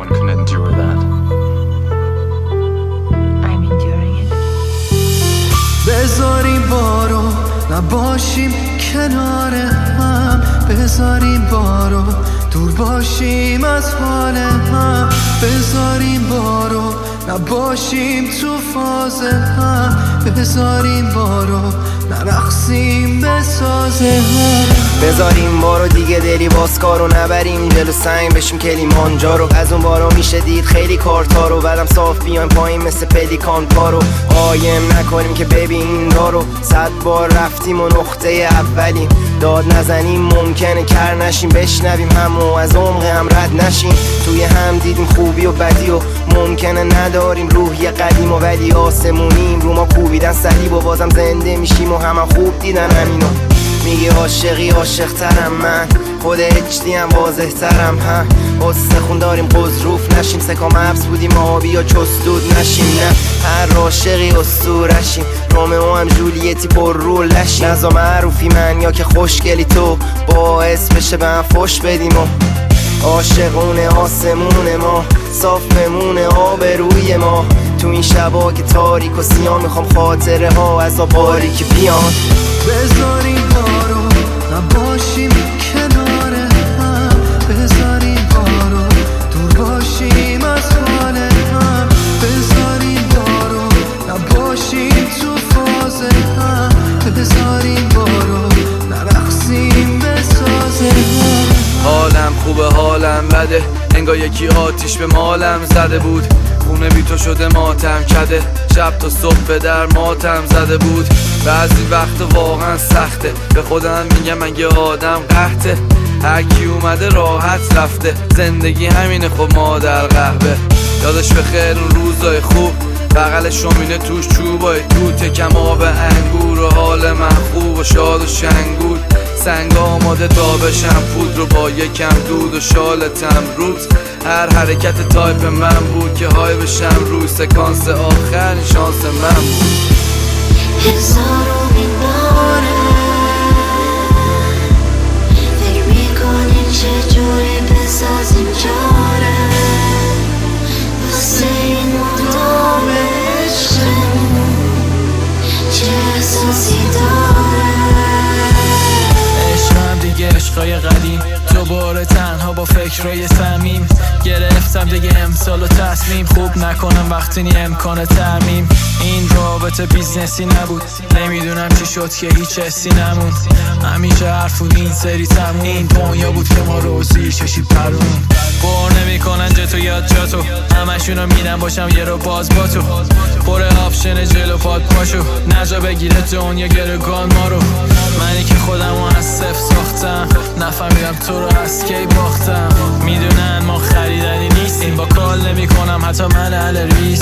can endure that. I'm enduring it. بذاریم بارو نباشیم کنار هم، بذاریم بارو دور باشیم از حال هم، بذاریم بارو نباشیم تو فاز هم، بذاریم بارو نرقصیم به ساز هم، بذاریم بارو دیگه دلی باز کارو نبریم جلو سنگ بشیم کلیمانجارو. از اون بارو میشه دید خیلی کارتارو، بعدم صاف بیایم پایین مثل پلیکان پارو. قایم نکنیم که ببین دارو، 100 بار رفتیم و نقطه اولیم. داد نزنیم ممکنه کر نشیم، بشنویم همو از عمق هم رد نشیم. توی هم دیدیم خوبی و بدی و ممکنه نداریم روحی قدیم و ولی آسمونیم. رو ما کوبیدن صلیب و بازم زنده میشیم و همه خوب دیدن همینو. میگه عاشقی عاشق ترم من، خود اچدی هم واضح ترم هم. استخون داریم قضروف نشیم، سکام حبس بودیم آبی یا چستود نشیم. نه هر عاشقی اسطورشیم، رومئو هم جولیتی پر رول نشیم. نظام معروفی من یا که خوشگلی تو، باعث بشه به هم فش بدیم و عاشقونه آسمون ما صاف بمونه آبروی ما. تو این شبا که تاریک و سیاه میخوام خاطره ها از باریکی بیان. بذاریم بارو نباشیم کنار هم، بذاریم بارو دور باشیم از حال هم، بذاریم بارو نباشیم تو فاز هم، بذاریم بارو نرقصیم به ساز هم. حالم خوبه حالم بده، انگار یکی آتیش به مالم زده بود. خونه بی تو شده ماتم کده، شب تا صبح به در ماتم زده بود. بعضی وقت واقعا سخته، به خودم میگم مگه آدم قحطه. هر کی اومده راحت رفته، زندگی همینه خب مادر قهوه. یادش بخیر اون روزای خوب، بغل شومینه توش چوبای توت کم آب انگور. و حال من خوب و شاد و شنگول، سنگ آماده تا بشم پود رو با یکم دود و شالتم روز. هر حرکت تایپ من بود که های بشم روی سکانس آخر شانس من بود. هزارو میباره فکر میکنیم چجوری بسازیم چاره واسه این مدام عشقمون چه احساسی داره. عشقم دیگه عشقای قدیم، دوباره تنها با فکرای صمیم. گرفتم دیگه امسال و تصمیم، خوب نکنم وقتی نی امکان ترمیم. این رابطه بیزنسی نبود، نمیدونم چی شد که هیچ حسی نموند. همیشه حرف بود این سری تموم، این دنیا بود که ما روزی ششی پرون. بر نمیکنن جتو یاد جاتو، همشونو میرم باشم یه رو باز با تو. پر آپشن جلو پاد پاشو، نجا بگیره دنیا گرگان ما رو. منی که خودمو از صفر ساختم، نفهمیدم تو رو از کی باختم. میدونن ما خریدنی نیستیم، با کال نمی کنم حتی من اهل ریس.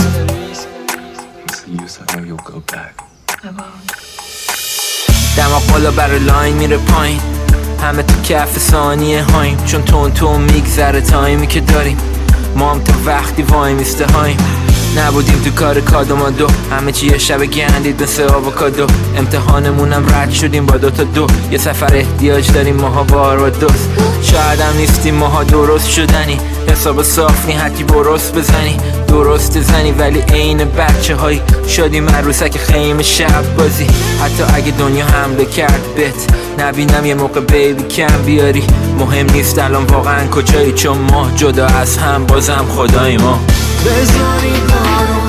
دماغ بالا برای لاین میره پایین، همه تو کف ثانیه هاییم. چون تون میگذره تایمی که داریم، ما هم تا وقتی وای میسته هاییم. نبودیم تو کار کادومادو، همه چی یه شب گندید مثل آووکادو. امتحانمونم رد شدیم با 2 تا 2، یه سفر احتیاج داریم ماها بار و دوست. شاید هم نیستیم ماها درست شدنی، حساب صاف نی حتی برست بزنی. درست زنی ولی عین بچه هایی شدیم عروسک خیمه شب بازی. حتی اگه دنیا حمله کرد بهت نبینم یه موقع بیبی کم بیاری. مهم نیست الان واقعا کجایی، چون ما جدا از هم بازم خدای ما. بذاریم بارو